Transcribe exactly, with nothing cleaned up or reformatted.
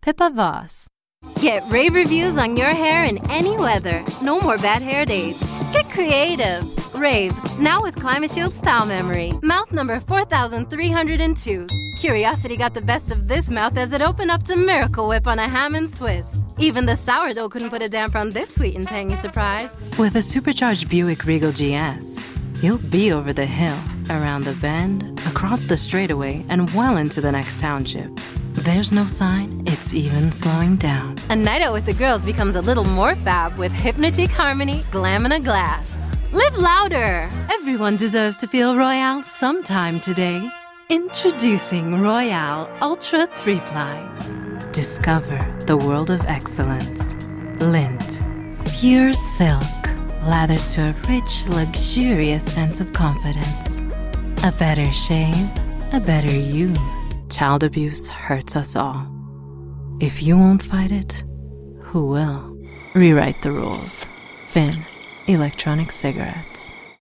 Pippa Voss. Get rave reviews on your hair in any weather. No more bad hair days. Get creative. Rave, now with ClimaShield Style Memory. Mouth number four thousand three hundred two. Curiosity got the best of this mouth as it opened up to Miracle Whip on a ham and Swiss. Even the sourdough couldn't put a damper on this sweet and tangy surprise. With a supercharged Buick Regal G S, you'll be over the hill, around the bend, across the straightaway, and well into the next township. There's no sign it's even slowing down. A night out with the girls becomes a little more fab with Hypnotique Harmony Glam in a Glass. Live louder! Everyone deserves to feel Royale sometime today. Introducing Royale Ultra three ply. Discover the world of excellence. Lint. Pure silk. Lathers to a rich, luxurious sense of confidence. A better shave, a better you. Child abuse hurts us all. If you won't fight it, who will? Rewrite the rules. Finn, electronic cigarettes.